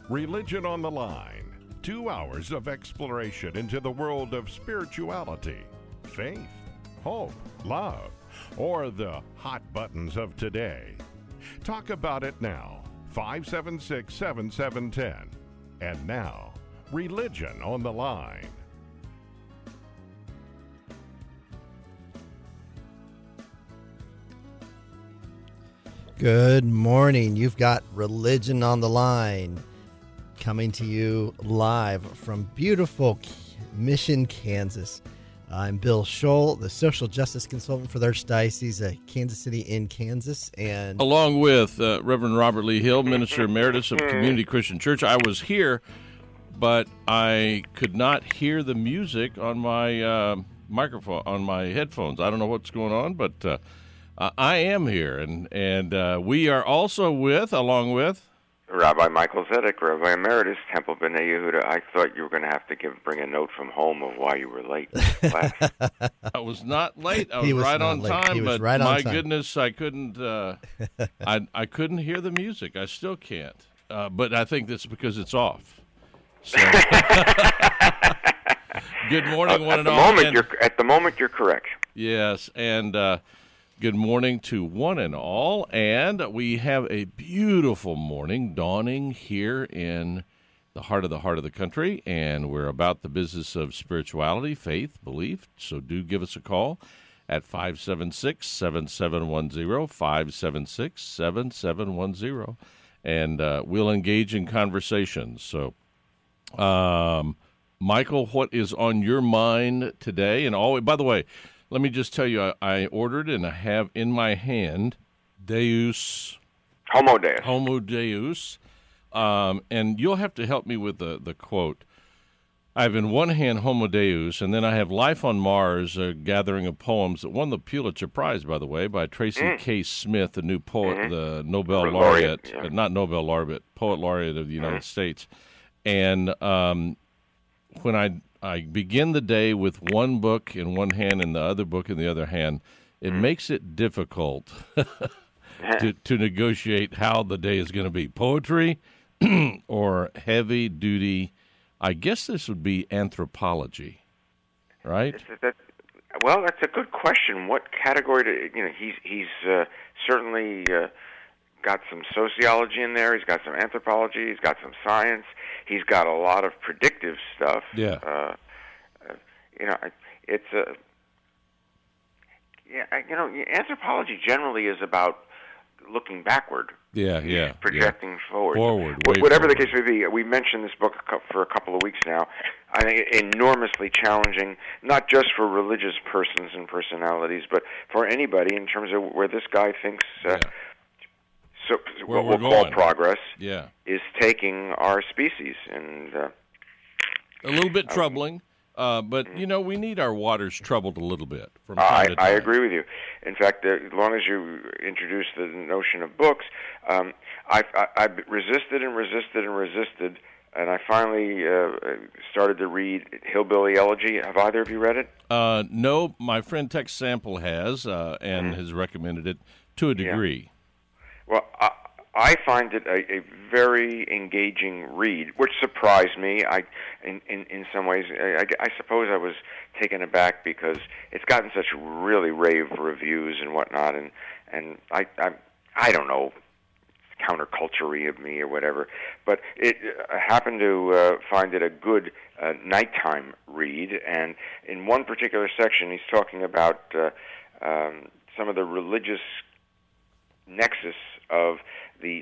Religion on the Line. 2 hours of exploration into the world of spirituality, faith, hope, love, or the hot buttons of today. Talk about it now. 576-7710. And now, Religion on the Line. Good morning. You've got Religion on the Line coming to you live from beautiful Mission, Kansas. I'm Bill Scholl, the social justice consultant for the Archdiocese of Kansas City in Kansas. And along with Reverend Robert Lee Hill, Minister Emeritus of Community Christian Church. I was here, but I could not hear the music on my microphone, on my headphones. I don't know what's going on, but I am here, and we are also along with Rabbi Michael Zedek, Rabbi Emeritus, Temple B'nai Yehuda. I thought you were going to have to bring a note from home of why you were late to class. I was not late. I was right on time, but my goodness, I couldn't. I couldn't hear the music. I still can't. But I think that's because it's off. So. Good morning, one and all. At the moment, you're correct. Yes, and. Good morning to one and all, and we have a beautiful morning dawning here in the heart of the country, and we're about the business of spirituality, faith, belief, so do give us a call at 576-7710, 576-7710, and we'll engage in conversations. So, Michael, what is on your mind today? And by the way, let me just tell you, I ordered and I have in my hand Homo Deus. And you'll have to help me with the quote. I have in one hand Homo Deus, and then I have Life on Mars, a gathering of poems that won the Pulitzer Prize, by the way, by Tracy K. Smith, the new poet, the Nobel laureate, not Nobel laureate, poet laureate of the United States. And when I begin the day with one book in one hand and the other book in the other hand, it makes it difficult to negotiate how the day is going to be. Poetry or heavy-duty, I guess this would be anthropology, right? Well, that's a good question. What category he's certainly got some sociology in there. He's got some anthropology. He's got some science. He's got a lot of predictive stuff. Yeah. Anthropology generally is about looking backward. Yeah. Projecting forward. Whatever the case may be. We mentioned this book for a couple of weeks now. I think enormously challenging, not just for religious persons and personalities, but for anybody in terms of where this guy thinks. So what we'll call progress is taking our species, and a little bit troubling, but we need our waters troubled a little bit from time to time. I agree with you. In fact, as long as you introduce the notion of books, I've resisted, and I finally started to read Hillbilly Elegy. Have either of you read it? No, my friend Tex Sample has, and has recommended it to a degree. Yeah. Well, I find it a very engaging read, which surprised me. In some ways, I suppose I was taken aback because it's gotten such really rave reviews and whatnot, and I don't know, counterculture-y of me or whatever, but I happened to find it a good nighttime read, and in one particular section, he's talking about some of the religious nexus of the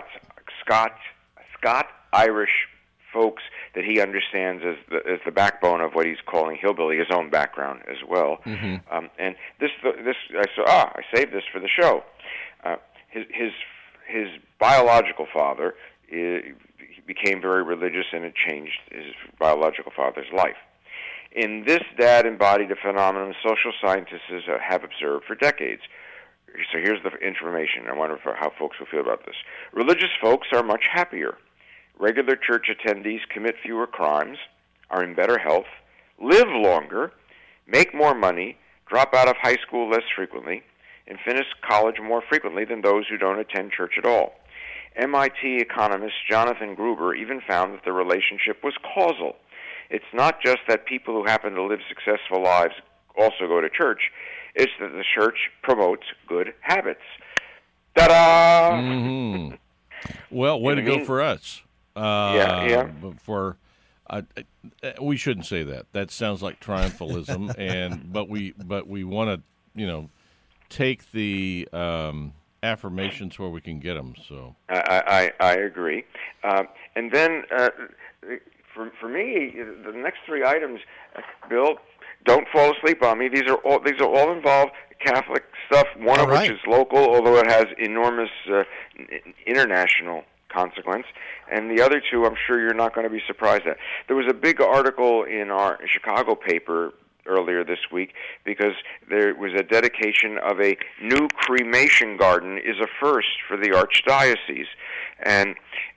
Scot-Irish folks that he understands as the backbone of what he's calling hillbilly, his own background as well. Mm-hmm. And this I saved this for the show. His biological father he became very religious, and it changed his biological father's life. In this, dad embodied a phenomenon social scientists have observed for decades. So here's the information. I wonder how folks will feel about this. Religious folks are much happier. Regular church attendees commit fewer crimes, are in better health, live longer, make more money, drop out of high school less frequently, and finish college more frequently than those who don't attend church at all. MIT economist Jonathan Gruber even found that the relationship was causal. It's not just that people who happen to live successful lives also go to church, it's that the church promotes good habits. Ta-da! Mm-hmm. Well, way to go for us. Yeah. We shouldn't say that. That sounds like triumphalism, but we want to, take the affirmations where we can get them. So I agree. And then for me, the next three items, Bill, don't fall asleep on me. These are all involve Catholic stuff. One of which is local, although it has enormous international consequence. And the other two, I'm sure you're not going to be surprised at. There was a big article in our Chicago paper earlier this week because there was a dedication of a new cremation garden is a first for the Archdiocese. And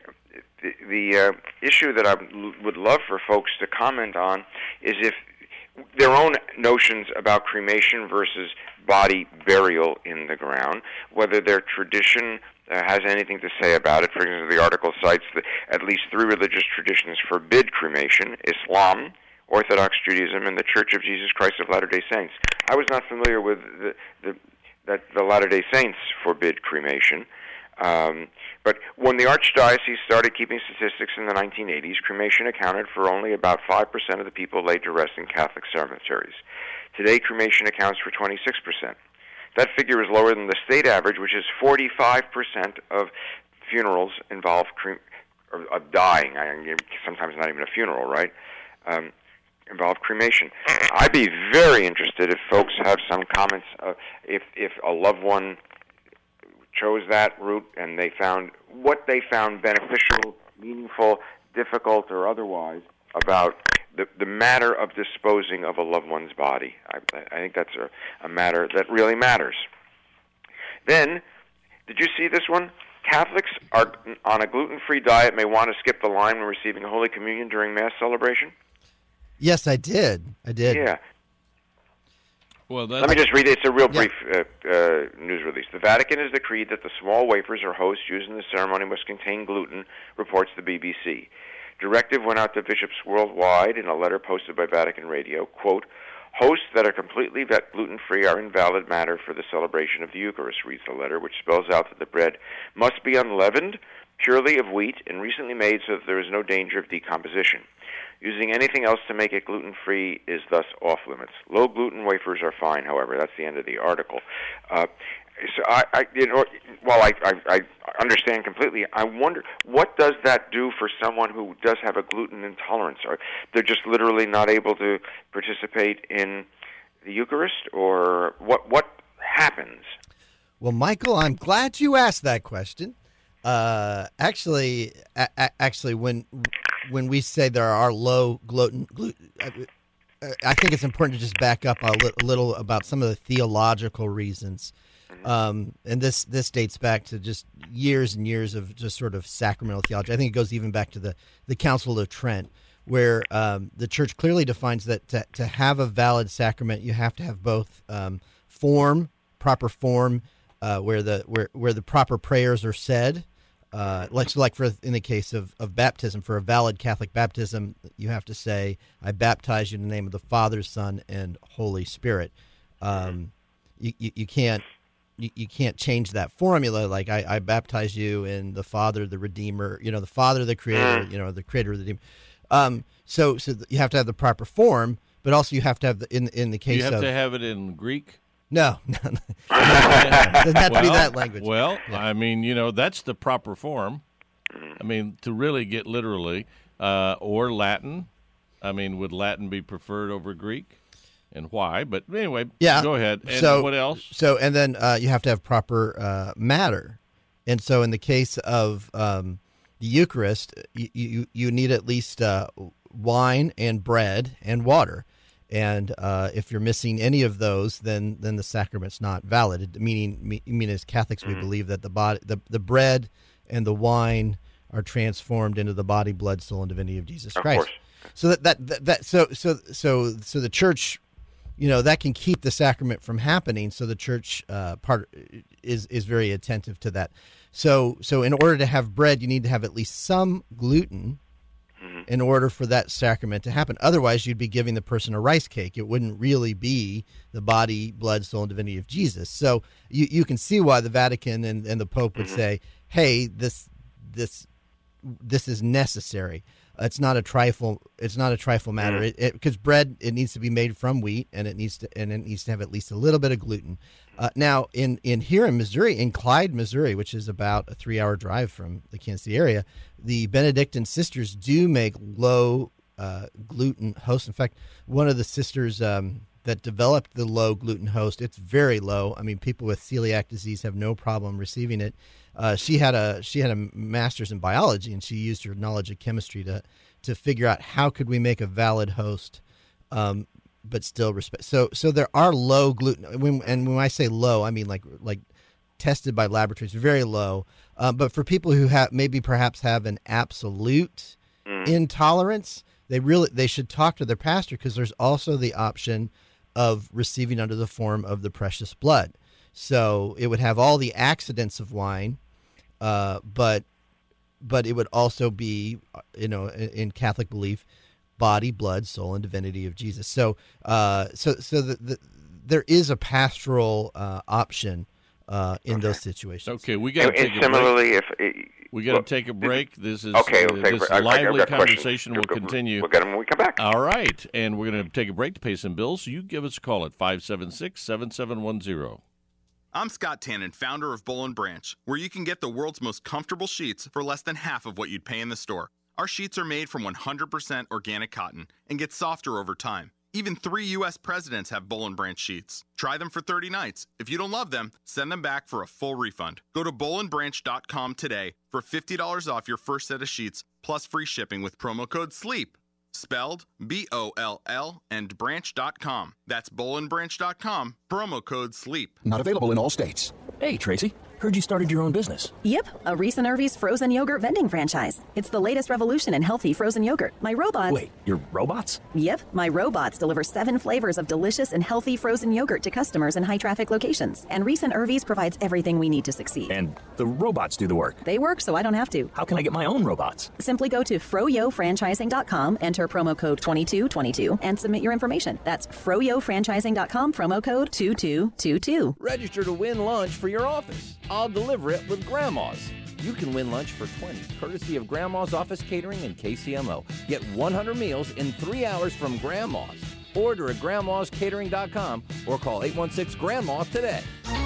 the issue that I would love for folks to comment on is if their own notions about cremation versus body burial in the ground, whether their tradition has anything to say about it. For example, the article cites that at least three religious traditions forbid cremation: Islam, Orthodox Judaism, and the Church of Jesus Christ of Latter-day Saints. I was not familiar with that the Latter-day Saints forbid cremation. But when the Archdiocese started keeping statistics in the 1980s, cremation accounted for only about 5% of the people laid to rest in Catholic cemeteries. Today, cremation accounts for 26%. That figure is lower than the state average, which is 45% of funerals involve of dying. Sometimes not even a funeral, right? Involve cremation. I'd be very interested if folks have some comments. If a loved one chose that route and they found beneficial, meaningful, difficult, or otherwise about the matter of disposing of a loved one's body. I think that's a matter that really matters. Then, did you see this one? Catholics are on a gluten-free diet may want to skip the line when receiving Holy Communion during Mass celebration. Yes, I did. Yeah. Well, let me just read it. It's a real brief news release. The Vatican has decreed that the small wafers or hosts used in the ceremony must contain gluten, reports the BBC. Directive went out to bishops worldwide in a letter posted by Vatican Radio. Quote, hosts that are completely gluten-free are invalid matter for the celebration of the Eucharist, reads the letter, which spells out that the bread must be unleavened, purely of wheat, and recently made so that there is no danger of decomposition. Using anything else to make it gluten-free is thus off-limits. Low-gluten wafers are fine, however. That's the end of the article. So while I understand completely, I wonder, what does that do for someone who does have a gluten intolerance? Or they're just literally not able to participate in the Eucharist? Or what happens? Well, Michael, I'm glad you asked that question. Actually, when we say there are low gluten, I think it's important to just back up a little about some of the theological reasons. And this dates back to just years and years of just sort of sacramental theology. I think it goes even back to the Council of Trent, where the Church clearly defines that to have a valid sacrament, you have to have both proper form, where the proper prayers are said. Like in the case of baptism, for a valid Catholic baptism, you have to say, "I baptize you in the name of the Father, Son, and Holy Spirit." You can't change that formula. Like I baptize you in the Father, the Redeemer, the Father, the Creator, the Creator, the Redeemer. So you have to have the proper form, but also you have to have in the case. You have to have it in Greek. No, doesn't have to be that language. Well, yeah. I mean, that's the proper form. I mean, to really get literally, or Latin. I mean, would Latin be preferred over Greek, and why? But anyway, go ahead. And what else? So, and then you have to have proper matter, and so in the case of the Eucharist, you need at least wine and bread and water. And if you're missing any of those, then the sacrament's not valid. Meaning, as Catholics, we believe that the bread and the wine are transformed into the body, blood, soul, and divinity of Jesus Christ. Of course. So so the Church that can keep the sacrament from happening. So the church part is very attentive to that. So in order to have bread, you need to have at least some gluten in order for that sacrament to happen. Otherwise, you'd be giving the person a rice cake. It wouldn't really be the body, blood, soul, and divinity of Jesus. So you can see why the Vatican and the Pope would say, hey, this is necessary. It's not a trifle. It's not a trifle matter. Because bread, it needs to be made from wheat, and it needs to have at least a little bit of gluten. Now, here in Missouri, in Clyde, Missouri, which is about a 3-hour drive from the Kansas City area, the Benedictine sisters do make low gluten hosts. In fact, one of the sisters that developed the low gluten host, it's very low. I mean, people with celiac disease have no problem receiving it. She had a master's in biology, and she used her knowledge of chemistry to figure out how could we make a valid host, but still respect. So there are low gluten, and when I say low, I mean like tested by laboratories, very low. But for people who perhaps have an absolute intolerance, they should talk to their pastor, because there's also the option of receiving under the form of the precious blood. So it would have all the accidents of wine. But it would also be, in Catholic belief, body, blood, soul, and divinity of Jesus. So there is a pastoral option in those situations. Okay, we got to take a break. We got to take a break. This is this lively conversation will continue. We'll get them when we come back. All right, and we're going to take a break to pay some bills. So you give us a call at 576-7710. I'm Scott Tannen, founder of Boll & Branch, where you can get the world's most comfortable sheets for less than half of what you'd pay in the store. Our sheets are made from 100% organic cotton and get softer over time. Even 3 U.S. presidents have Boll & Branch sheets. Try them for 30 nights. If you don't love them, send them back for a full refund. Go to bollandbranch.com today for $50 off your first set of sheets, plus free shipping with promo code SLEEP. Spelled B-O-L-L and branch.com. That's bollandbranch.com, promo code SLEEP. Not available in all states. Hey, Tracy. Heard you started your own business. Yep, a Reese and Irvy's frozen yogurt vending franchise. It's the latest revolution in healthy frozen yogurt. My robots... Wait, your robots? Yep, my robots deliver 7 flavors of delicious and healthy frozen yogurt to customers in high-traffic locations. And Reese and Irvy's provides everything we need to succeed. And the robots do the work? They work so I don't have to. How can I get my own robots? Simply go to froyofranchising.com, enter promo code 2222, and submit your information. That's froyofranchising.com, promo code 2222. Register to win lunch for your office. I'll deliver it with Grandma's. You can win lunch for $20, courtesy of Grandma's Office Catering and KCMO. Get 100 meals in 3 hours from Grandma's. Order at grandmascatering.com or call 816-GRANDMA today.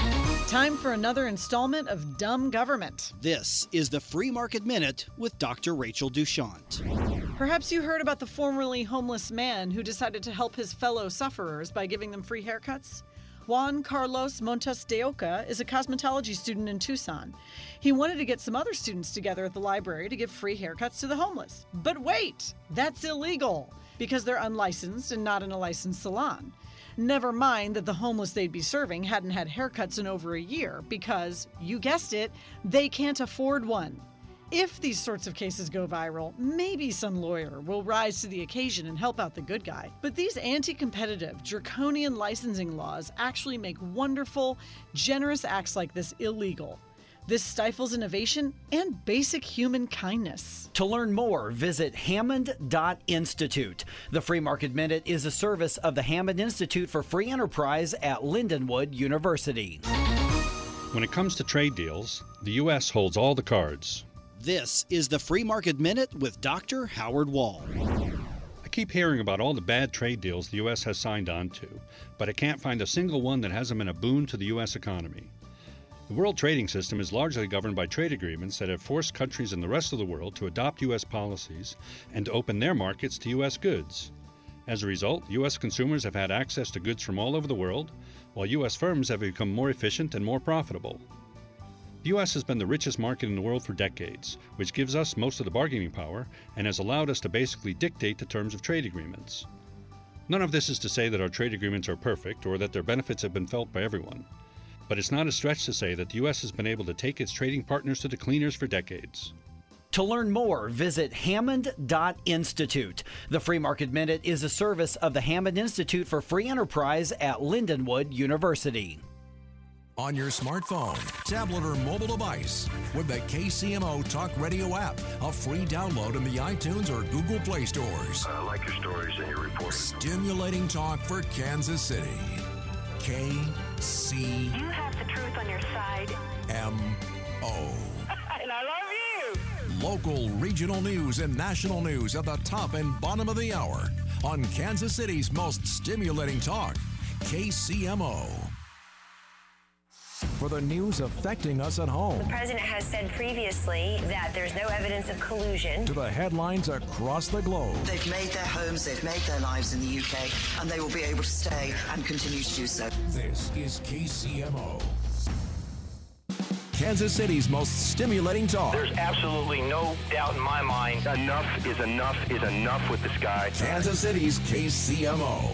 Time for another installment of Dumb Government. This is the Free Market Minute with Dr. Rachel Duchant. Perhaps you heard about the formerly homeless man who decided to help his fellow sufferers by giving them free haircuts. Juan Carlos Montes de Oca is a cosmetology student in Tucson. He wanted to get some other students together at the library to give free haircuts to the homeless. But wait, that's illegal because they're unlicensed and not in a licensed salon. Never mind that the homeless they'd be serving hadn't had haircuts in over a year because, you guessed it, they can't afford one. If these sorts of cases go viral, maybe some lawyer will rise to the occasion and help out the good guy. But these anti-competitive, draconian licensing laws actually make wonderful, generous acts like this illegal. This stifles innovation and basic human kindness. To learn more, visit Hammond.Institute. The Free Market Minute is a service of the Hammond Institute for Free Enterprise at Lindenwood University. When it comes to trade deals, the U.S. holds all the cards. This is the Free Market Minute with Dr. Howard Wall. I keep hearing about all the bad trade deals the U.S. has signed on to, but I can't find a single one that hasn't been a boon to the U.S. economy. The world trading system is largely governed by trade agreements that have forced countries in the rest of the world to adopt U.S. policies and to open their markets to U.S. goods. As a result, U.S. consumers have had access to goods from all over the world, while U.S. firms have become more efficient and more profitable. The U.S. has been the richest market in the world for decades, which gives us most of the bargaining power and has allowed us to basically dictate the terms of trade agreements. None of this is to say that our trade agreements are perfect or that their benefits have been felt by everyone. But it's not a stretch to say that the U.S. has been able to take its trading partners to the cleaners for decades. To learn more, visit Hammond.Institute. The Free Market Minute is a service of the Hammond Institute for Free Enterprise at Lindenwood University. On your smartphone, tablet, or mobile device with the KCMO Talk Radio app, a free download in the iTunes or Google Play stores. I like your stories and your reporting. Stimulating talk for Kansas City. KCMO. You have the truth on your side. And I love you. Local, regional news, and national news at the top and bottom of the hour on Kansas City's most stimulating talk, KCMO. For the news affecting us at home. The president has said previously that there's no evidence of collusion. To the headlines across the globe. They've made their homes, they've made their lives in the UK, and they will be able to stay and continue to do so. This is KCMO. Kansas City's most stimulating talk. There's absolutely no doubt in my mind. Enough is enough is enough with this guy. Kansas City's KCMO.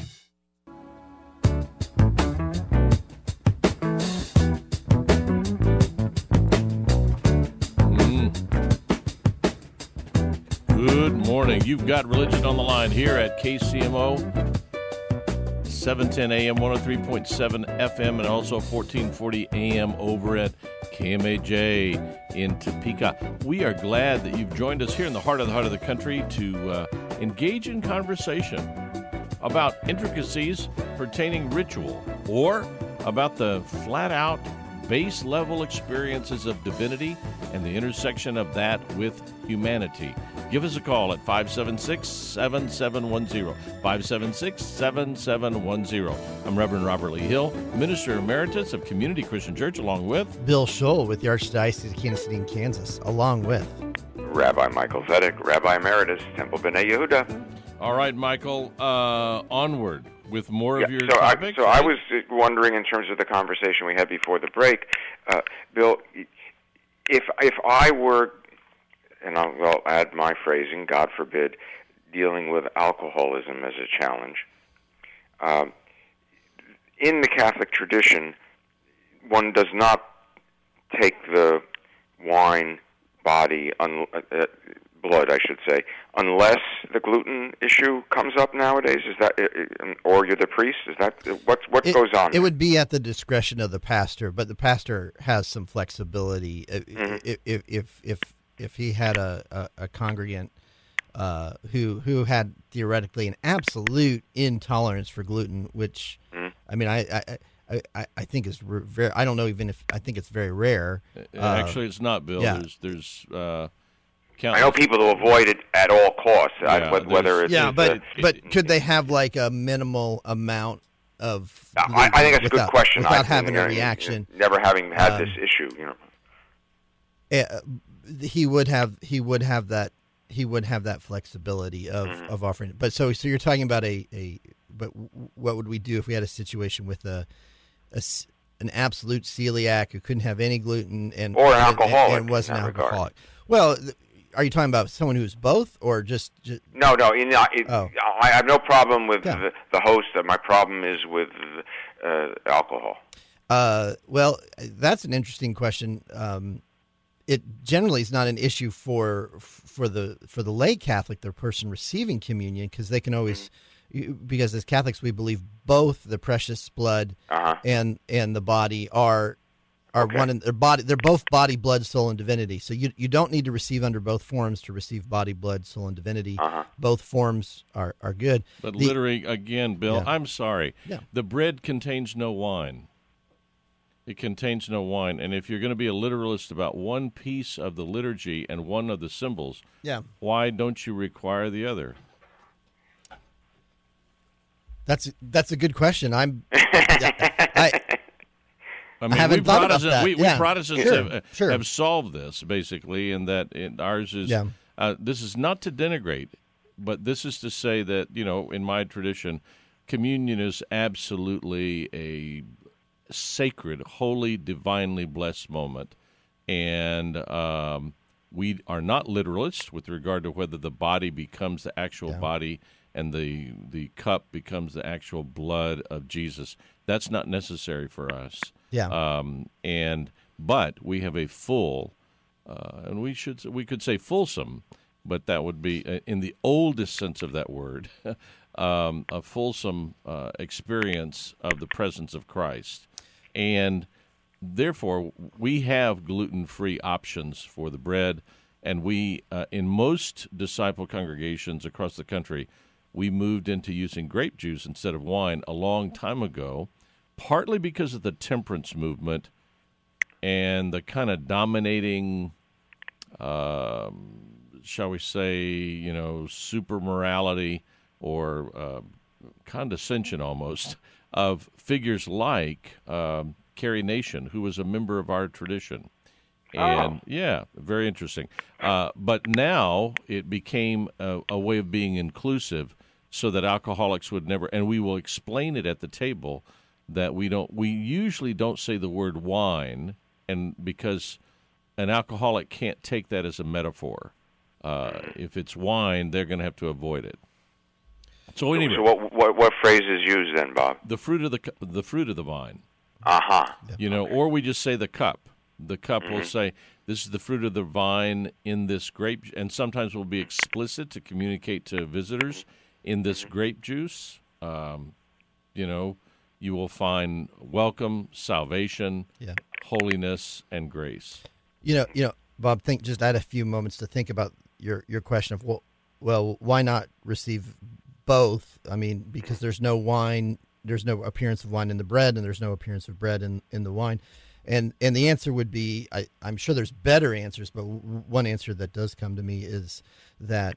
Good morning. You've got Religion on the Line here at KCMO, 710 AM, 103.7 FM, and also 1440 AM over at KMAJ in Topeka. We are glad that you've joined us here in the heart of the country to engage in conversation about intricacies pertaining ritual or about the flat-out base level experiences of divinity and the intersection of that with humanity. Give us a call at 576-7710, 576-7710. I'm Reverend Robert Lee Hill, Minister Emeritus of Community Christian Church, along with Bill Scholl with the Archdiocese of Kansas City and Kansas, along with Rabbi Michael Zedek, Rabbi Emeritus, Temple B'nai Yehuda. All right, Michael, onward with more of your so topics. I was wondering, in terms of the conversation we had before the break, Bill, if I were, and I'll add my phrasing, God forbid, dealing with alcoholism as a challenge, in the Catholic tradition, one does not take the wine body, blood, I should say, unless the gluten issue comes up nowadays. Is that, or you're the priest? Is that what goes on? It would be at the discretion of the pastor, but the pastor has some flexibility. If he had a congregant who had theoretically an absolute intolerance for gluten, which I mean, I think is very. I don't know even if I think it's very rare. Actually, it's not, Bill. Yeah. There's I know people who avoid it at all costs. Whether it's but could they have like a minimal amount of? I think that's a good question. Without having a reaction, never having had this issue, he would have that flexibility of offering. But so you're talking about but what would we do if we had a situation with an absolute celiac who couldn't have any gluten or an alcoholic and wasn't an alcoholic? Well, are you talking about someone who's both, or just No. I have no problem with the host. My problem is with alcohol. Well, that's an interesting question. It generally is not an issue for the lay Catholic, the person receiving communion, because they can always, because as Catholics we believe both the precious blood and the body are one in their body. They're both body, blood, soul, and divinity. So you don't need to receive under both forms to receive body, blood, soul, and divinity. Both forms are good. But literally, again, Bill, I'm sorry. Yeah. The bread contains no wine. It contains no wine. And if you're going to be a literalist about one piece of the liturgy and one of the symbols, why don't you require the other? That's a good question. I mean, haven't thought about that. We Protestants have solved this, basically, and that ours is this is not to denigrate, but this is to say that, in my tradition, communion is absolutely a sacred, holy, divinely blessed moment, and we are not literalists with regard to whether the body becomes the actual body and the cup becomes the actual blood of Jesus. That's not necessary for us. Yeah. But we have a full and we could say fulsome, but that would be in the oldest sense of that word, a fulsome experience of the presence of Christ. And therefore, we have gluten-free options for the bread, and we, in most disciple congregations across the country, we moved into using grape juice instead of wine a long time ago, partly because of the temperance movement and the kind of dominating, shall we say, super morality or condescension almost of figures like Carrie Nation, who was a member of our tradition. And, yeah, very interesting. But now it became a way of being inclusive so that alcoholics would never, and we will explain it at the table, that we usually don't say the word wine, and because an alcoholic can't take that as a metaphor. If it's wine, they're going to have to avoid it. So anyway, so what phrase is used then, Bob? The fruit of the vine. Uh-huh. Or we just say the cup. The cup will say, this is the fruit of the vine in this grape, and sometimes we'll be explicit to communicate to visitors, in this grape juice, you will find welcome, salvation, holiness, and grace. Bob, just add a few moments to think about your question of, well, why not receive both? I mean, because there's no wine, there's no appearance of wine in the bread, and there's no appearance of bread in the wine. And the answer would be, I'm sure there's better answers, but one answer that does come to me is that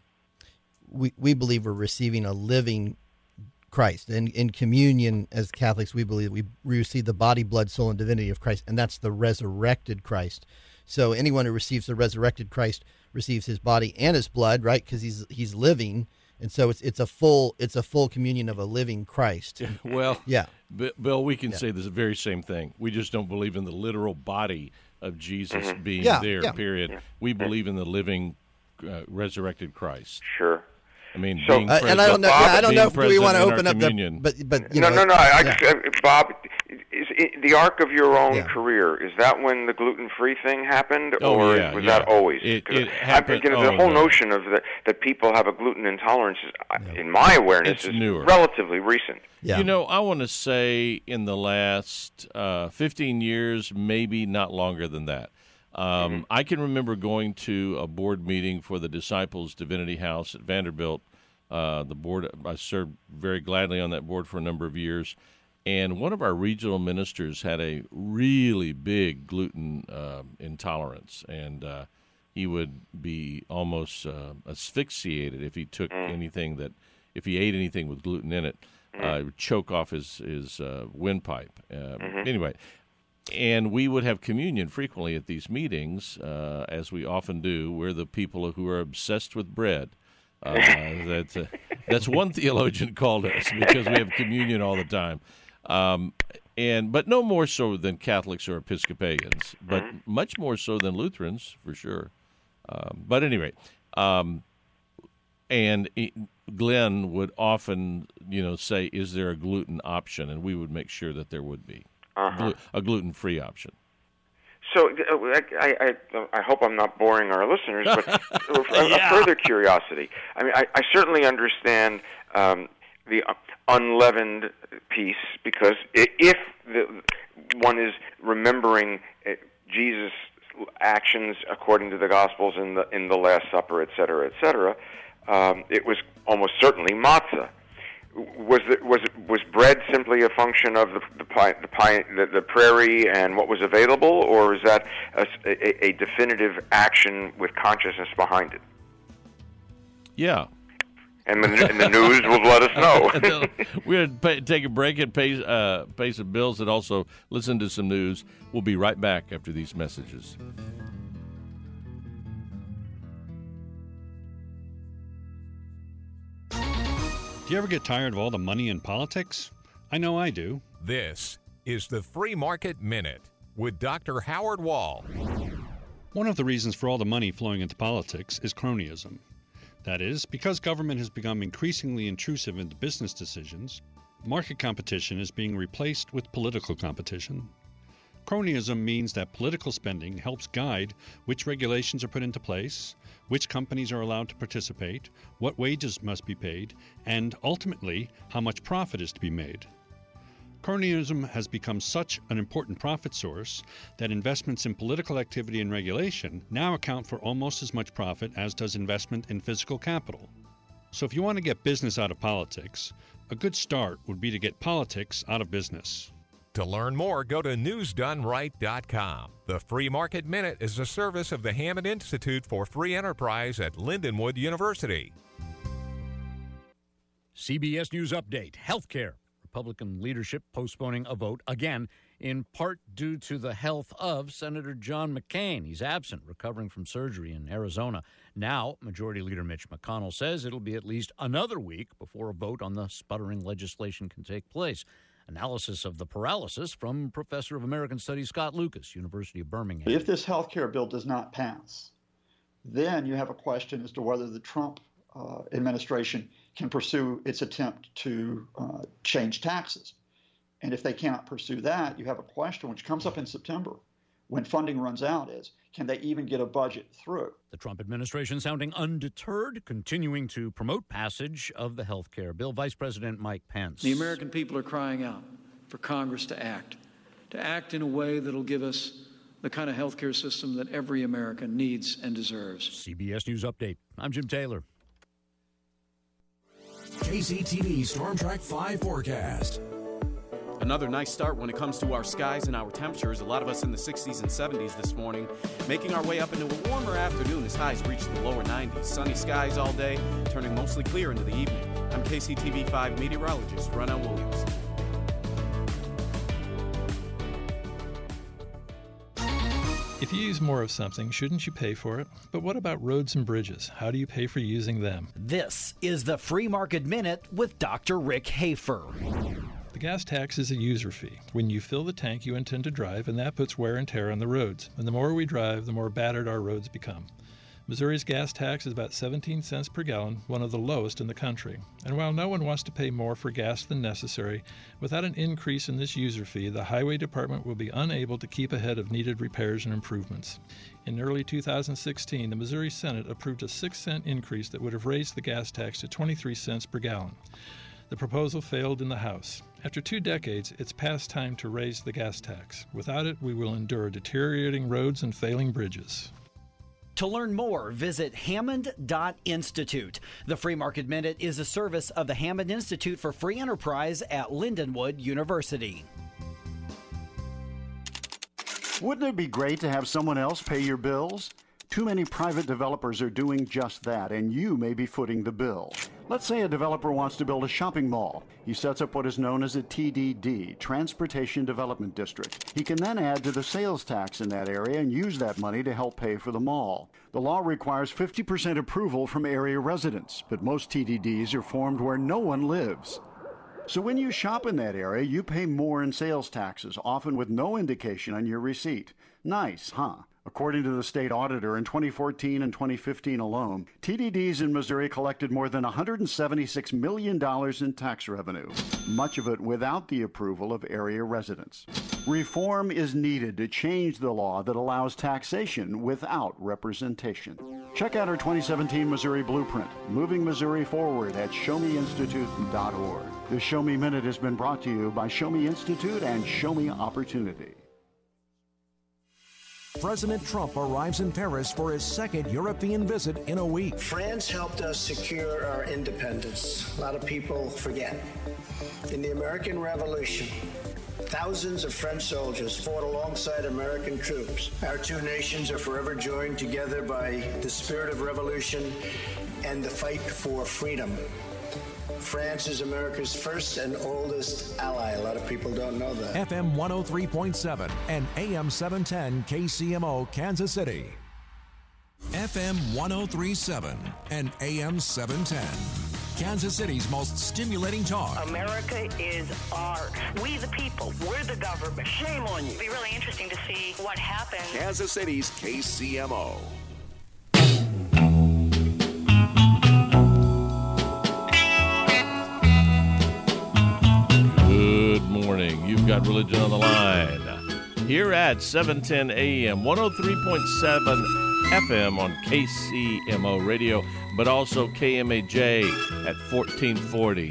we believe we're receiving a living Christ. And in communion, as Catholics, we believe we receive the body, blood, soul, and divinity of Christ, and that's the resurrected Christ. So anyone who receives the resurrected Christ receives his body and his blood, right? Because he's living, and so it's a full communion of a living Christ. Well, yeah, Bill, we can say the very same thing. We just don't believe in the literal body of Jesus being there. Yeah. Period. Yeah. We believe in the living, resurrected Christ. Sure. I mean, so, being present, and I don't know if we want to open up communion. but no. Bob, is the arc of your own career, is that when the gluten-free thing happened, or was that always? It happened. The whole notion of that people have a gluten intolerance, in my awareness, is newer. Relatively recent. Yeah. I want to say in the last 15 years, maybe not longer than that. I can remember going to a board meeting for the Disciples Divinity House at Vanderbilt. The board, I served very gladly on that board for a number of years, and one of our regional ministers had a really big gluten intolerance, and he would be almost asphyxiated if he took if he ate anything with gluten in it. It would choke off his windpipe. Anyway. And we would have communion frequently at these meetings, as we often do. We're the people who are obsessed with bread. That's one theologian called us, because we have communion all the time. But no more so than Catholics or Episcopalians, but much more so than Lutherans, for sure. But anyway, Glenn would often, say, is there a gluten option? And we would make sure that there would be. A gluten-free option. So I hope I'm not boring our listeners, but a further curiosity. I mean, I certainly understand the unleavened piece, because if one is remembering Jesus' actions according to the Gospels in the Last Supper, et cetera, it was almost certainly matzah. Was bread simply a function of the prairie and what was available, or is that a definitive action with consciousness behind it? Yeah. And the news will let us know. We're going to take a break and pay some bills and also listen to some news. We'll be right back after these messages. Do you ever get tired of all the money in politics? I know I do. This is the Free Market Minute with Dr. Howard Wall. One of the reasons for all the money flowing into politics is cronyism. That is, because government has become increasingly intrusive into business decisions, market competition is being replaced with political competition. Cronyism means that political spending helps guide which regulations are put into place, which companies are allowed to participate, what wages must be paid, and ultimately, how much profit is to be made. Cronyism has become such an important profit source that investments in political activity and regulation now account for almost as much profit as does investment in physical capital. So if you want to get business out of politics, a good start would be to get politics out of business. To learn more, go to newsdoneright.com. The Free Market Minute is a service of the Hammond Institute for Free Enterprise at Lindenwood University. CBS News Update, healthcare. Republican leadership postponing a vote again, in part due to the health of Senator John McCain. He's absent, recovering from surgery in Arizona. Now, Majority Leader Mitch McConnell says it'll be at least another week before a vote on the sputtering legislation can take place. Analysis of the paralysis from Professor of American Studies Scott Lucas, University of Birmingham. If this health care bill does not pass, then you have a question as to whether the Trump administration can pursue its attempt to change taxes. And if they cannot pursue that, you have a question which comes up in September when funding runs out is, can they even get a budget through? The Trump administration sounding undeterred, continuing to promote passage of the health care bill. Vice President Mike Pence. The American people are crying out for Congress to act in a way that'll give us the kind of health care system that every American needs and deserves. CBS News Update. I'm Jim Taylor. KCTV Storm Track 5 forecast. Another nice start when it comes to our skies and our temperatures. A lot of us in the 60s and 70s this morning. Making our way up into a warmer afternoon as highs reach the lower 90s. Sunny skies all day, turning mostly clear into the evening. I'm KCTV 5 meteorologist Ronell Williams. If you use more of something, shouldn't you pay for it? But what about roads and bridges? How do you pay for using them? This is the Free Market Minute with Dr. Rick Hafer. The gas tax is a user fee. When you fill the tank, you intend to drive, and that puts wear and tear on the roads. And the more we drive, the more battered our roads become. Missouri's gas tax is about 17 cents per gallon, one of the lowest in the country. And while no one wants to pay more for gas than necessary, without an increase in this user fee, the Highway Department will be unable to keep ahead of needed repairs and improvements. In early 2016, the Missouri Senate approved a 6-cent increase that would have raised the gas tax to 23 cents per gallon. The proposal failed in the House. After 2 decades, it's past time to raise the gas tax. Without it, we will endure deteriorating roads and failing bridges. To learn more, visit Hammond.Institute. The Free Market Minute is a service of the Hammond Institute for Free Enterprise at Lindenwood University. Wouldn't it be great to have someone else pay your bills? Too many private developers are doing just that, and you may be footing the bill. Let's say a developer wants to build a shopping mall. He sets up what is known as a TDD, Transportation Development District. He can then add to the sales tax in that area and use that money to help pay for the mall. The law requires 50% approval from area residents, but most TDDs are formed where no one lives. So when you shop in that area, you pay more in sales taxes, often with no indication on your receipt. Nice, huh? According to the state auditor, in 2014 and 2015 alone, TDDs in Missouri collected more than $176 million in tax revenue, much of it without the approval of area residents. Reform is needed to change the law that allows taxation without representation. Check out our 2017 Missouri Blueprint, Moving Missouri Forward at ShowMeInstitute.org. The Show Me Minute has been brought to you by Show Me Institute and Show Me Opportunity. President Trump arrives in Paris for his second European visit in a week. France helped us secure our independence. A lot of people forget. In the American Revolution, thousands of French soldiers fought alongside American troops. Our two nations are forever joined together by the spirit of revolution and the fight for freedom. France is America's first and oldest ally. A lot of people don't know that. FM 103.7 and AM 710 KCMO Kansas City. FM 103.7 and AM 710. Kansas City's most stimulating talk. America is ours. We the people. We're the government. Shame on you. It'll be really interesting to see what happens. Kansas City's KCMO. Good morning. You've got religion on the line. here at 710 AM, 103.7 FM on KCMO Radio, but also KMAJ at 1440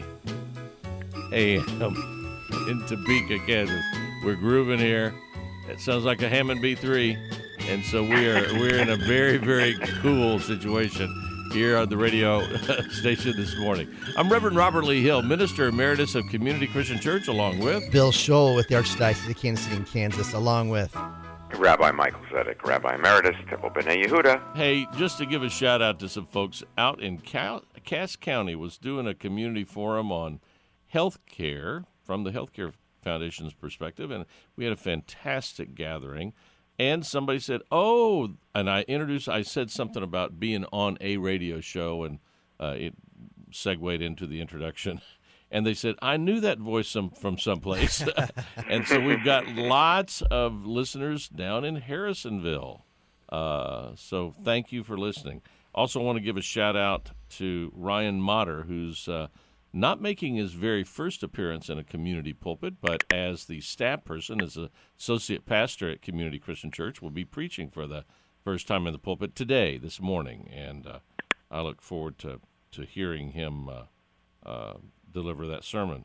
AM in Topeka, Kansas. We're grooving here. It sounds like a Hammond B3, and so we're in a very, very cool situation here on the radio station this morning. I'm Reverend Robert Lee Hill, Minister Emeritus of Community Christian Church, along with Bill Scholl with the Archdiocese of Kansas City and Kansas, along with Rabbi Michael Zedek, Rabbi Emeritus, Temple B'nai Yehuda. Hey, just to give a shout out to some folks out in Cass County was doing a community forum on health care from the Healthcare Foundation's perspective, and we had a fantastic gathering. And somebody said, "Oh," and I said something about being on a radio show, and it segued into the introduction. And they said, "I knew that voice from someplace." And so we've got lots of listeners down in Harrisonville. So thank you for listening. Also want to give a shout out to Ryan Motter, who's not making his very first appearance in a community pulpit, but as the staff person, as an associate pastor at Community Christian Church, will be preaching for the first time in the pulpit this morning. And I look forward to hearing him deliver that sermon.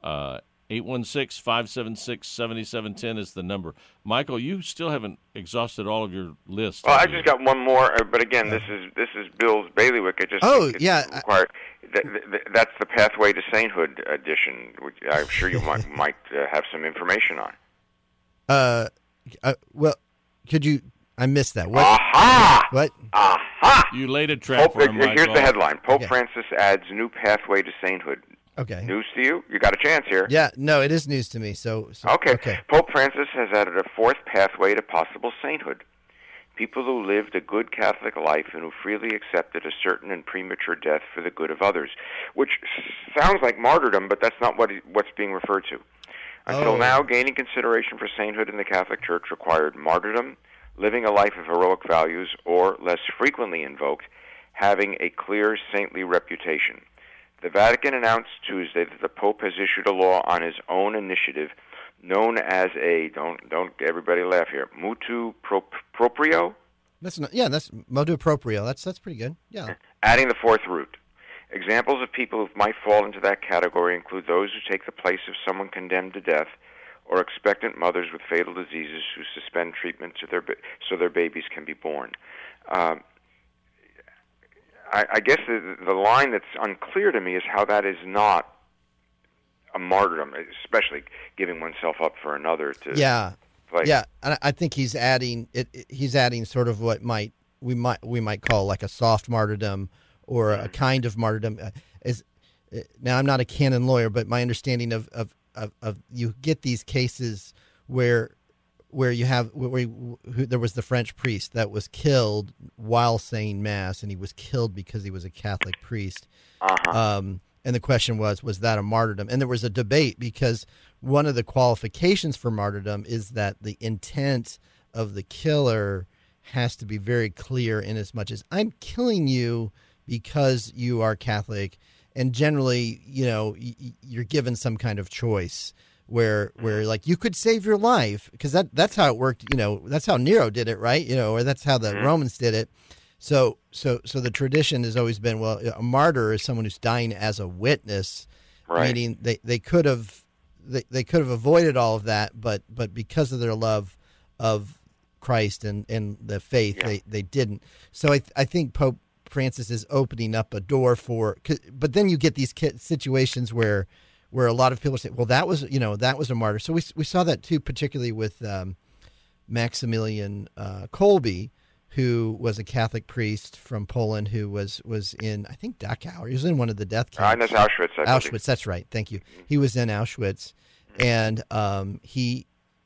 816-576-7710 is the number. Michael, you still haven't exhausted all of your list. Well, I just got one more, but again, this is Bill's bailiwick. Required. That's the Pathway to Sainthood edition, which I'm sure you might have some information on. Well, could you? I missed that. What? Aha! What? Aha! You laid a trap for him, Michael. Here's the headline: Pope Francis adds new pathway to sainthood. Okay. News to you? You got a chance here. Yeah, no, it is news to me. Okay. Pope Francis has added a fourth pathway to possible sainthood. People who lived a good Catholic life and who freely accepted a certain and premature death for the good of others, which sounds like martyrdom, but that's not what's being referred to. Until now, gaining consideration for sainthood in the Catholic Church required martyrdom, living a life of heroic values, or, less frequently invoked, having a clear saintly reputation. The Vatican announced Tuesday that the Pope has issued a law on his own initiative known as don't everybody laugh here, motu proprio? That's motu proprio. That's pretty good. Yeah. Adding the fourth root. Examples of people who might fall into that category include those who take the place of someone condemned to death, or expectant mothers with fatal diseases who suspend treatment so their babies can be born. I guess the line that's unclear to me is how that is not a martyrdom, especially giving oneself up for another to. Yeah, yeah, and I think he's adding he's adding sort of what we might call like a soft martyrdom or a kind of martyrdom. Now I'm not a canon lawyer, but my understanding of you get these cases where there was the French priest that was killed while saying Mass, and he was killed because he was a Catholic priest. And the question was that a martyrdom? And there was a debate because one of the qualifications for martyrdom is that the intent of the killer has to be very clear, in as much as I'm killing you because you are Catholic, and generally, you're given some kind of choice. Where like you could save your life, because that's how it worked. That's how Nero did it, right? Or that's how the Romans did it. So the tradition has always been, well, a martyr is someone who's dying as a witness, right. Meaning they could have avoided all of that, but because of their love of Christ and the faith, they didn't. So I think Pope Francis is opening up a door but then you get these situations where a lot of people say, well, that was a martyr. So we saw that too, particularly with Maximilian Kolbe, who was a Catholic priest from Poland who was in, I think, Dachau. He was in one of the death camps. That's Auschwitz. Auschwitz, that's right. Thank you. He was in Auschwitz, and he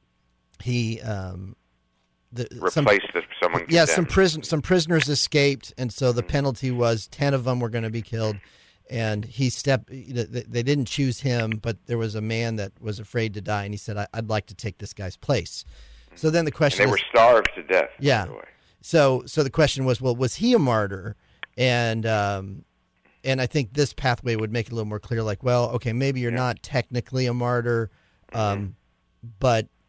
replaced someone condemned. Yeah, some prisoners escaped, and so the penalty was 10 of them were going to be killed. And they didn't choose him, but there was a man that was afraid to die, and he said, I'd like to take this guy's place. So then the question they were starved to death. Yeah. So the question was, well, was he a martyr? And I think this pathway would make it a little more clear, like, well, okay, maybe you're not technically a martyr, but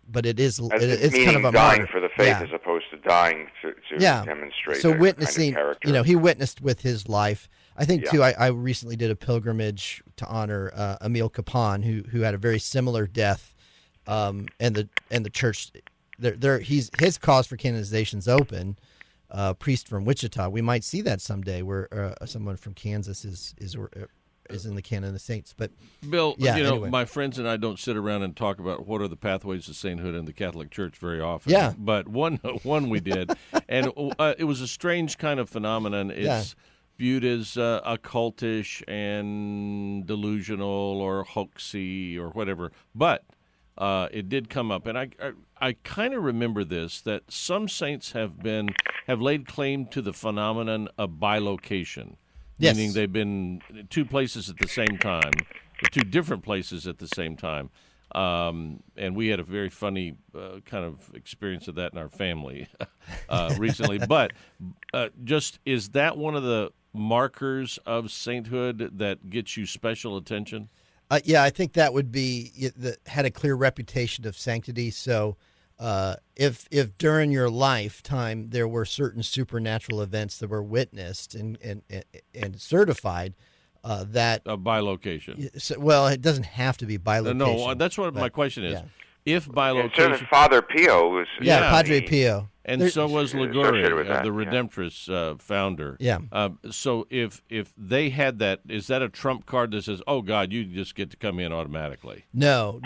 it is it's meaning kind of a dying martyr. for the faith as opposed to dying to demonstrate. So a witnessing, kind of character. he witnessed with his life. I think too. Yeah. I recently did a pilgrimage to honor Emil Capon, who had a very similar death, and the church. His cause for canonization is open. Priest from Wichita. We might see that someday, where someone from Kansas is in the canon of the saints. But Bill, anyway. my friends and I don't sit around and talk about what are the pathways to sainthood in the Catholic Church very often. Yeah. But one we did, and it was a strange kind of phenomenon. It's viewed as occultish and delusional or hoaxy or whatever, but it did come up, and I kind of remember this, that some saints have laid claim to the phenomenon of bilocation. Yes. Meaning they've been two places at the same time, or two different places at the same time. And we had a very funny kind of experience of that in our family recently. But just, is that one of the markers of sainthood that gets you special attention? I think that would be had a clear reputation of sanctity. So if during your lifetime there were certain supernatural events that were witnessed and certified, that bilocation. So, well, it doesn't have to be bilocation. No, that's what my question is. Yeah. If bilocation, certainly Father Pio was Padre Pio, and so was Liguori, that, the Redemptorist founder. Yeah. So if they had that, is that a trump card that says, "Oh God, you just get to come in automatically"? No.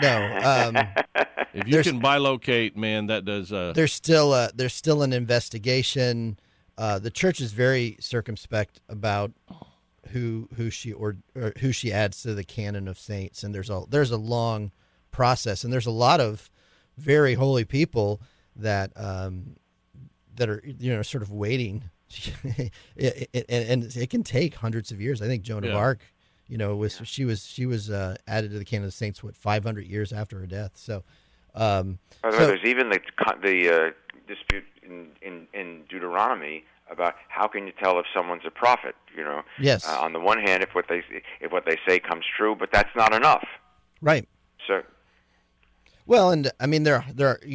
If you can bilocate, man, that does. There's still an investigation. The church is very circumspect about who she adds to the canon of saints, and there's a long process, and there's a lot of very holy people that are sort of waiting, and it can take hundreds of years. I think Joan of Arc, she was added to the canon of saints 500 years after her death. So, there's even the dispute in Deuteronomy about how can you tell if someone's a prophet? Yes. On the one hand, if what they say comes true, but that's not enough. Right. So. Well, and I mean there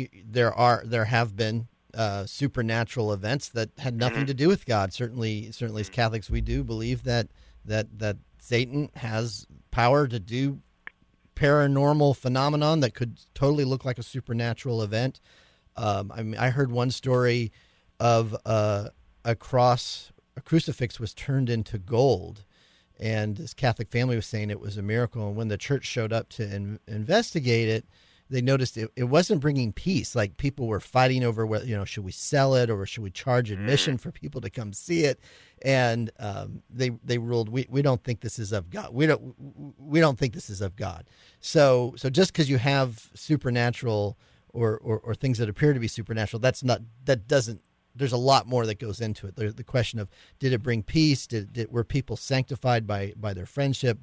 have been supernatural events that had nothing to do with God. Certainly as Catholics, we do believe that Satan has power to do paranormal phenomenon that could totally look like a supernatural event. I heard one story of a crucifix was turned into gold, and this Catholic family was saying it was a miracle. And when the church showed up to investigate it, they noticed it wasn't bringing peace. Like, people were fighting over whether, should we sell it or should we charge admission for people to come see it? And they ruled, we don't think this is of God. We don't think this is of God. So just because you have supernatural or things that appear to be supernatural, there's a lot more that goes into it. The question of, did it bring peace? Were people sanctified by their friendship?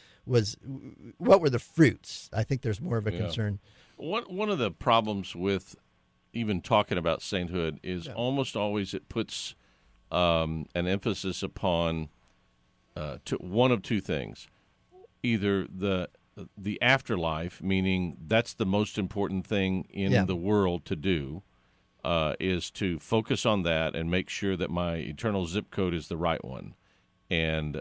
What were the fruits? I think there's more of a concern. One of the problems with even talking about sainthood is almost always it puts an emphasis upon one of two things: either the afterlife, meaning that's the most important thing in the world to do, is to focus on that and make sure that my eternal zip code is the right one, and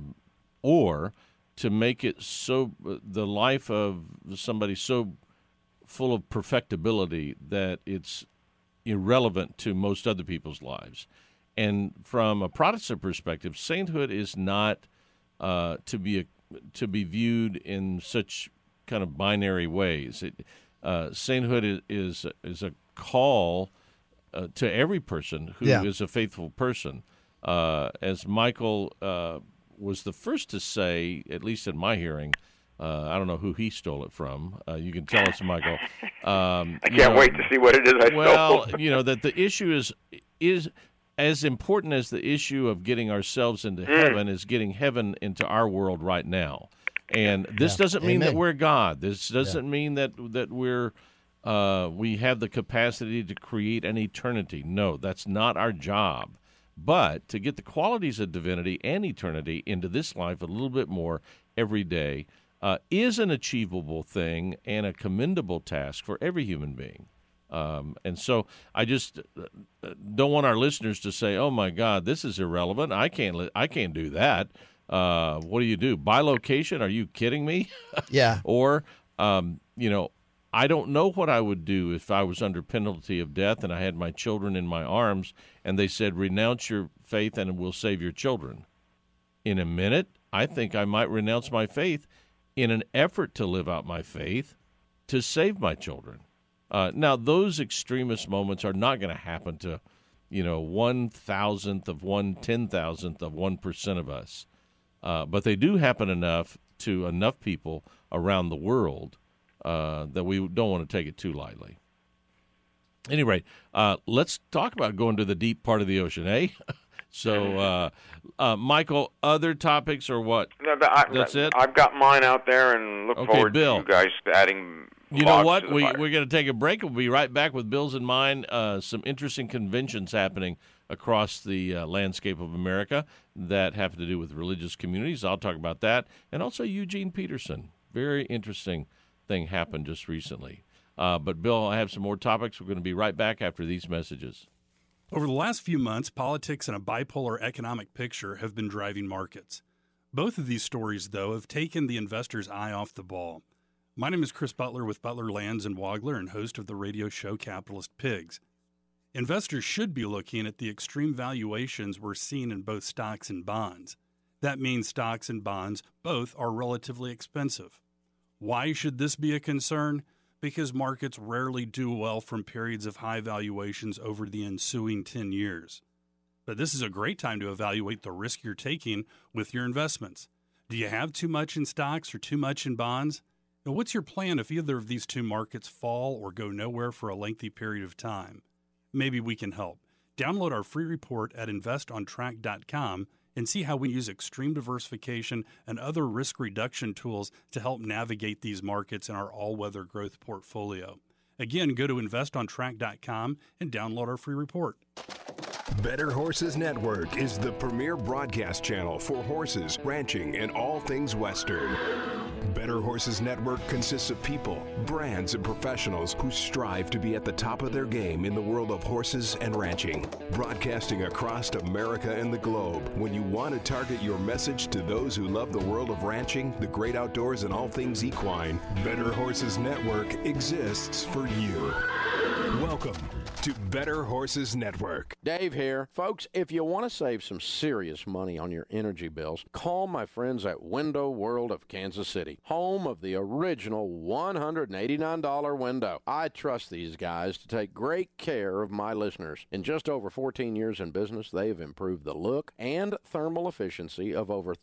or to make it so the life of somebody so full of perfectibility that it's irrelevant to most other people's lives. And from a Protestant perspective, sainthood is not to be viewed in such kind of binary ways. Sainthood is a call to every person who is a faithful person. As Michael was the first to say, at least in my hearing, I don't know who he stole it from. You can tell us, Michael. I can't wait to see what it is I stole. Well, that the issue is as important as the issue of getting ourselves into heaven is getting heaven into our world right now. And this doesn't mean that we're God. This doesn't mean that we're we have the capacity to create an eternity. No, that's not our job. But to get the qualities of divinity and eternity into this life a little bit more every day, is an achievable thing and a commendable task for every human being. And so I just don't want our listeners to say, "Oh my God, this is irrelevant. I can't do that." What do you do? Bilocation? Are you kidding me? Yeah. Or, I don't know what I would do if I was under penalty of death and I had my children in my arms and they said, "Renounce your faith and we'll save your children." In a minute, I think I might renounce my faith in an effort to live out my faith to save my children. Now, those extremist moments are not going to happen to, 1,000th of 1/10,000th of 1% of us. But they do happen enough to enough people around the world that we don't want to take it too lightly. Anyway, let's talk about going to the deep part of the ocean, eh? So, Michael, other topics or what? No, that's it? I've got mine out there and look forward Bill. to you guys adding. You know what? We're going to take a break. We'll be right back with Bill's and mine. Some interesting conventions happening across the landscape of America that have to do with religious communities. I'll talk about that. And also Eugene Peterson. Very interesting thing happened just recently. But, Bill, I have some more topics. We're going to be right back after these messages. Over the last few months, politics and a bipolar economic picture have been driving markets. Both of these stories, though, have taken the investor's eye off the ball. My name is Chris Butler with Butler Lands in Wagler and host of the radio show Capitalist Pigs. Investors should be looking at the extreme valuations we're seeing in both stocks and bonds. That means stocks and bonds both are relatively expensive. Why should this be a concern? Because markets rarely do well from periods of high valuations over the ensuing 10 years. But this is a great time to evaluate the risk you're taking with your investments. Do you have too much in stocks or too much in bonds? Now, what's your plan if either of these two markets fall or go nowhere for a lengthy period of time? Maybe we can help. Download our free report at investontrack.com and see how we use extreme diversification and other risk reduction tools to help navigate these markets in our all-weather growth portfolio. Again, go to investontrack.com and download our free report. Better Horses Network is the premier broadcast channel for horses, ranching, and all things Western. Better Horses Network consists of people, brands, and professionals who strive to be at the top of their game in the world of horses and ranching. Broadcasting across America and the globe, when you want to target your message to those who love the world of ranching, the great outdoors, and all things equine, Better Horses Network exists for you. Welcome to Better Horses Network. Dave here. Folks, if you want to save some serious money on your energy bills, call my friends at Window World of Kansas City, home of the original $189 window. I trust these guys to take great care of my listeners. In just over 14 years in business, they've improved the look and thermal efficiency of over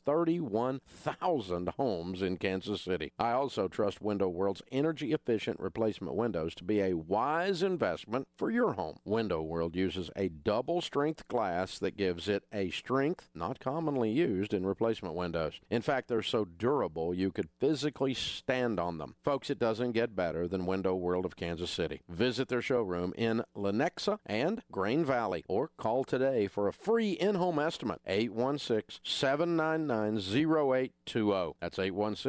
31,000 homes in Kansas City. I also trust Window World's energy-efficient replacement windows to be a wise investment for your home. Window World uses a double-strength glass that gives it a strength not commonly used in replacement windows. In fact, they're so durable you could physically stand on them. Folks, it doesn't get better than Window World of Kansas City. Visit their showroom in Lenexa and Grain Valley or call today for a free in-home estimate, 816-799-0820. That's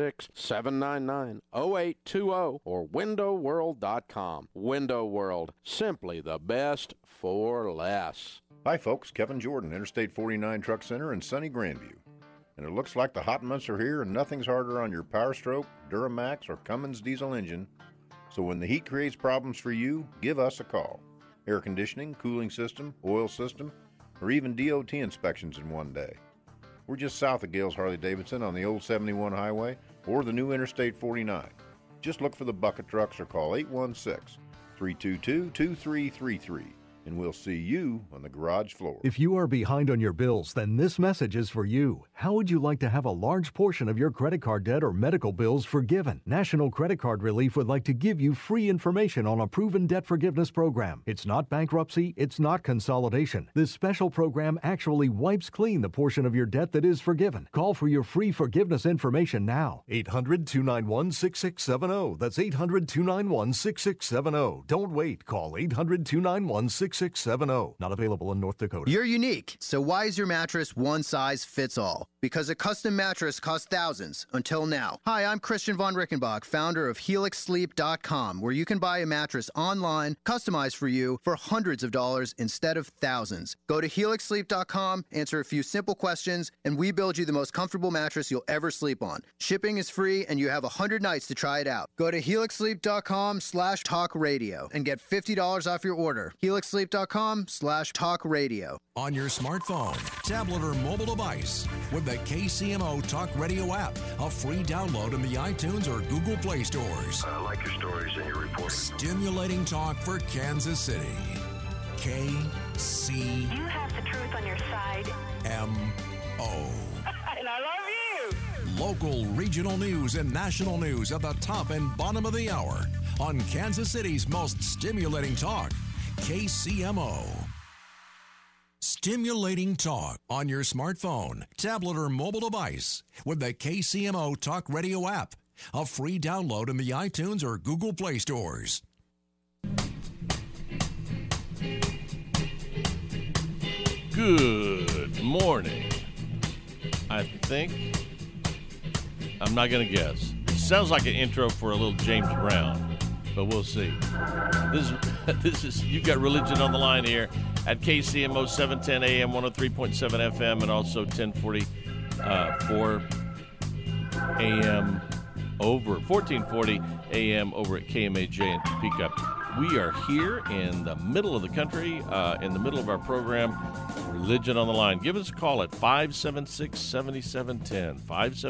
816-799-0820 or windowworld.com. Window World, simply the best for less. Hi folks, Kevin Jordan, Interstate 49 Truck Center in sunny Grandview. And it looks like the hot months are here and nothing's harder on your Power Stroke, Duramax, or Cummins diesel engine. So when the heat creates problems for you, give us a call. Air conditioning, cooling system, oil system, or even DOT inspections in one day. We're just south of Gales Harley-Davidson on the old 71 highway or the new Interstate 49. Just look for the bucket trucks or call 816-322-2333. And we'll see you on the garage floor. If you are behind on your bills, then this message is for you. How would you like to have a large portion of your credit card debt or medical bills forgiven? National Credit Card Relief would like to give you free information on a proven debt forgiveness program. It's not bankruptcy, it's not consolidation. This special program actually wipes clean the portion of your debt that is forgiven. Call for your free forgiveness information now. 800-291-6670. That's 800-291-6670. Don't wait. Call 800-291-6670. 6670. Not available in North Dakota. You're unique, so why is your mattress one size fits all? Because a custom mattress costs thousands, until now. Hi, I'm Christian von Rickenbach, founder of HelixSleep.com, where you can buy a mattress online, customized for you, for hundreds of dollars instead of thousands. Go to HelixSleep.com, answer a few simple questions, and we build you the most comfortable mattress you'll ever sleep on. Shipping is free, and you have 100 nights to try it out. Go to HelixSleep.com/talkradio and get $50 off your order. HelixSleep.com/talkradio. On your smartphone, tablet, or mobile device with the KCMO Talk Radio app, a free download in the iTunes or Google Play stores. I like your stories and your reporting. Stimulating talk for Kansas City. KCMO. You have the truth on your side. And I love you. Local, regional news and national news at the top and bottom of the hour on Kansas City's most stimulating talk, KCMO. Stimulating talk on your smartphone, tablet, or mobile device with the KCMO Talk Radio app, a free download in the iTunes or Google Play stores. Good morning. I think, I'm not going to guess. It sounds like an intro for a little James Brown, but we'll see. This is you've got Religion on the Line here at KCMO 710 AM, 103.7 FM, and also 1040 4 AM over 1440 AM over at KMAJ in Topeka. We are here in the middle of the country, in the middle of our program, Religion on the Line. Give us a call at 576-7710,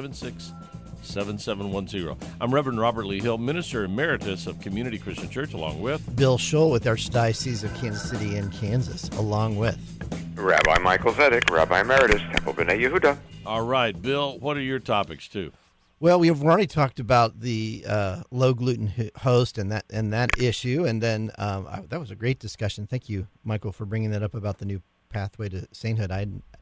576-7710. I'm Reverend Robert Lee Hill, Minister Emeritus of Community Christian Church, along with Bill Scholl with Archdiocese of Kansas City and Kansas, along with Rabbi Michael Zedek, Rabbi Emeritus, Temple B'nai Yehuda. All right, Bill, what are your topics, too? Well, we've already talked about the low gluten host and that issue, and then that was a great discussion. Thank you, Michael, for bringing that up about the new pathway to sainthood.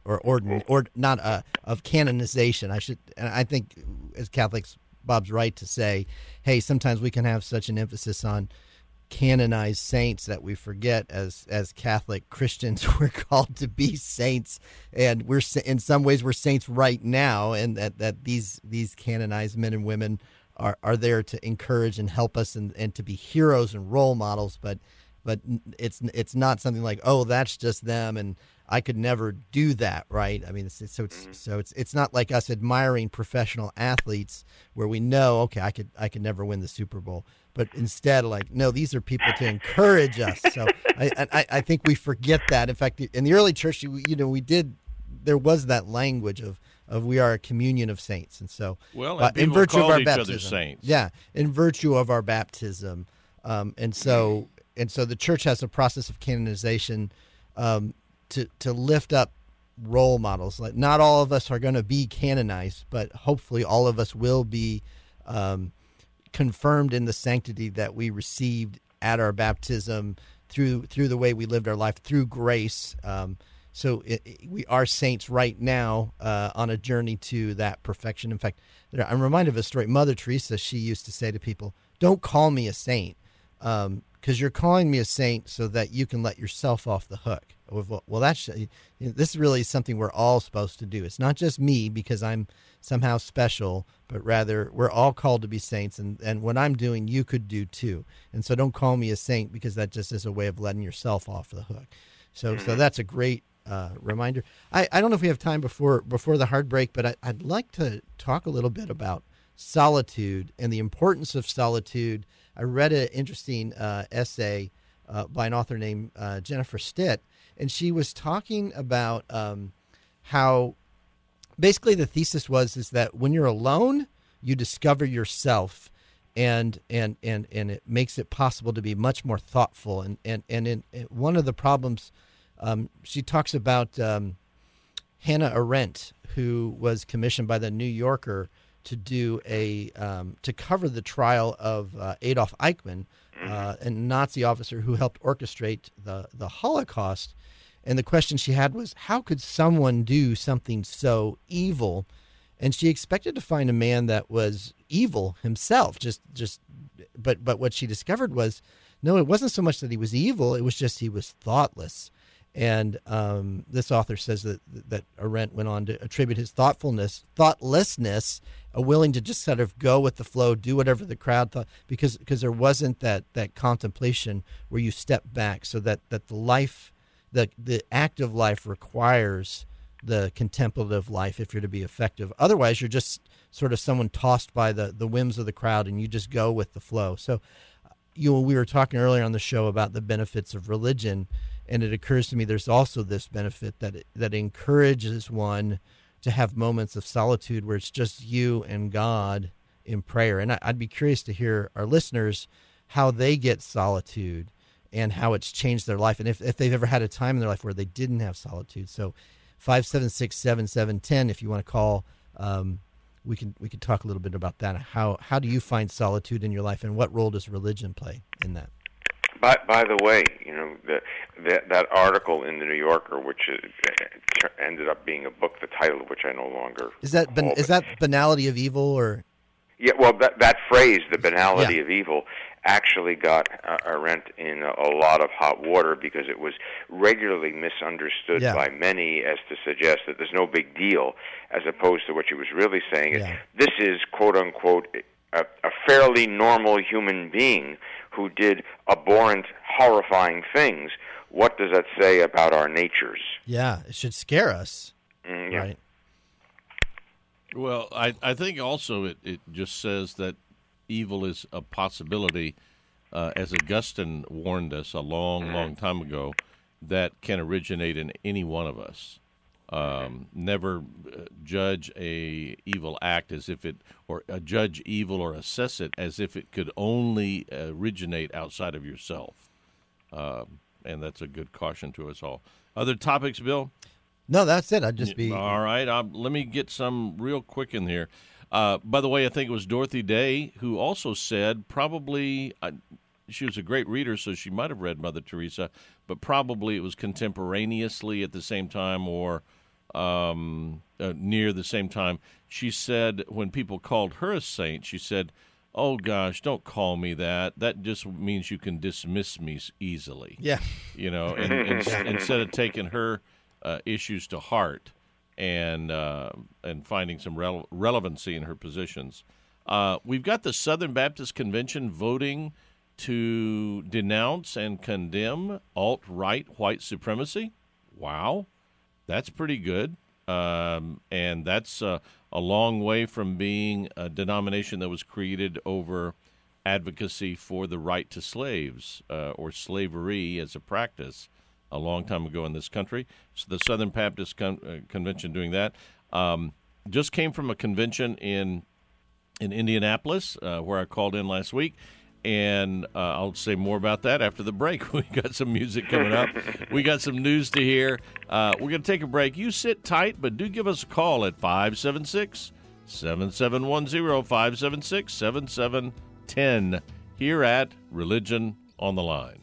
Of canonization. I think as Catholics, Bob's right to say, hey, sometimes we can have such an emphasis on canonized saints that we forget as Catholic Christians we're called to be saints, and we're in some ways we're saints right now, and that these canonized men and women are there to encourage and help us and to be heroes and role models, but it's not something like, oh, that's just them and I could never do that, right? I mean, it's not like us admiring professional athletes where we know, okay, I could never win the Super Bowl, but instead, like, no, these are people to encourage us. So I think we forget that. In fact, in the early church, there was that language of we are a communion of saints, and so in virtue of our baptism, saints. Yeah, in virtue of our baptism, and so the church has a process of canonization. To lift up role models. Like, not all of us are going to be canonized, but hopefully all of us will be confirmed in the sanctity that we received at our baptism through the way we lived our life, through grace. We are saints right now on a journey to that perfection. In fact, I'm reminded of a story. Mother Teresa, she used to say to people, don't call me a saint, because you're calling me a saint so that you can let yourself off the hook. Well, this really is something we're all supposed to do. It's not just me because I'm somehow special, but rather we're all called to be saints, and what I'm doing, you could do too. And so don't call me a saint, because that just is a way of letting yourself off the hook. So that's a great reminder. I don't know if we have time before the hard break, but I'd like to talk a little bit about solitude and the importance of solitude. I read an interesting essay by an author named Jennifer Stitt, and she was talking about how basically the thesis is that when you're alone, you discover yourself, and it makes it possible to be much more thoughtful. And one of the problems, she talks about Hannah Arendt, who was commissioned by the New Yorker to do to cover the trial of Adolf Eichmann, a Nazi officer who helped orchestrate the Holocaust. And the question she had was, how could someone do something so evil? And she expected to find a man that was evil himself. But what she discovered was no, it wasn't so much that he was evil. It was just he was thoughtless. And this author says that Arendt went on to attribute his thoughtlessness, willing to just sort of go with the flow, do whatever the crowd thought, because there wasn't that contemplation where you step back, so that the life, the active life requires the contemplative life if you're to be effective. Otherwise, you're just sort of someone tossed by the whims of the crowd, and you just go with the flow. So, we were talking earlier on the show about the benefits of religion. And it occurs to me there's also this benefit that encourages one to have moments of solitude where it's just you and God in prayer. And I'd be curious to hear our listeners how they get solitude and how it's changed their life, and if they've ever had a time in their life where they didn't have solitude. So 576-7710, if you want to call, we can talk a little bit about that. How do you find solitude in your life, and what role does religion play in that? By the way, that article in the New Yorker, which ended up being a book, the title of which I no longer is that banality of evil, or? Yeah, well, that phrase, the banality of evil, actually got Arendt in a lot of hot water because it was regularly misunderstood by many as to suggest that there's no big deal, as opposed to what she was really saying is this is, quote unquote, a fairly normal human being who did abhorrent, horrifying things. What does that say about our natures? Yeah, it should scare us. Right. Well, I think also it just says that evil is a possibility, as Augustine warned us a long time ago, that can originate in any one of us. Never judge a evil act as if it, or judge evil or assess it as if it could only originate outside of yourself. And that's a good caution to us all. Other topics, Bill? No, that's it. I'd just be... All right. Let me get some real quick in here. By the way, I think it was Dorothy Day who also said probably... she was a great reader, so she might have read Mother Teresa, but probably it was contemporaneously at the same time or near the same time. She said when people called her a saint, she said, "Oh, gosh, don't call me that. That just means you can dismiss me easily." Yeah. And instead of taking her issues to heart and finding some relevancy in her positions. We've got the Southern Baptist Convention voting to denounce and condemn alt-right white supremacy. Wow, that's pretty good. And that's a long way from being a denomination that was created over advocacy for the right to slaves or slavery as a practice a long time ago in this country. So the Southern Baptist Convention doing that. Just came from a convention in Indianapolis where I called in last week. And I'll say more about that after the break. We got some music coming up. We got some news to hear. We're going to take a break. You sit tight, but do give us a call at 576-7710, 576-7710 here at Religion on the Line.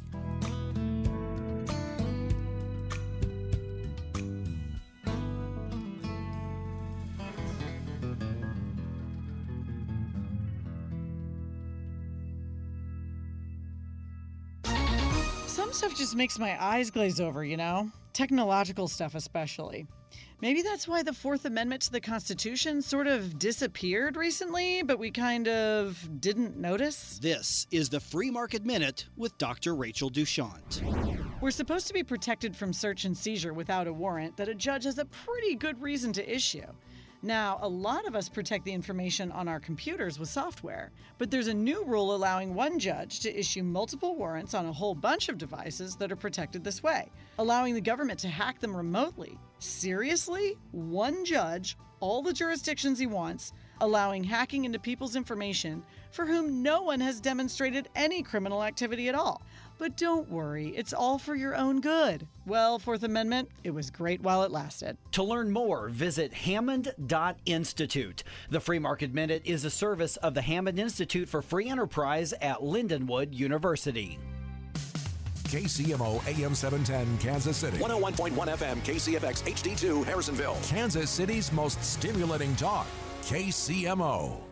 Some stuff just makes my eyes glaze over, technological stuff especially. Maybe that's why the Fourth Amendment to the Constitution sort of disappeared recently, but we kind of didn't notice. This is the Free Market Minute with Dr. Rachel Duchant. We're supposed to be protected from search and seizure without a warrant that a judge has a pretty good reason to issue. Now, a lot of us protect the information on our computers with software, but there's a new rule allowing one judge to issue multiple warrants on a whole bunch of devices that are protected this way, allowing the government to hack them remotely. Seriously? One judge, all the jurisdictions he wants, allowing hacking into people's information for whom no one has demonstrated any criminal activity at all. But don't worry, it's all for your own good. Well, Fourth Amendment, it was great while it lasted. To learn more, visit Hammond.Institute. The Free Market Minute is a service of the Hammond Institute for Free Enterprise at Lindenwood University. KCMO AM 710 Kansas City. 101.1 FM KCFX HD2 Harrisonville. Kansas City's most stimulating talk. KCMO.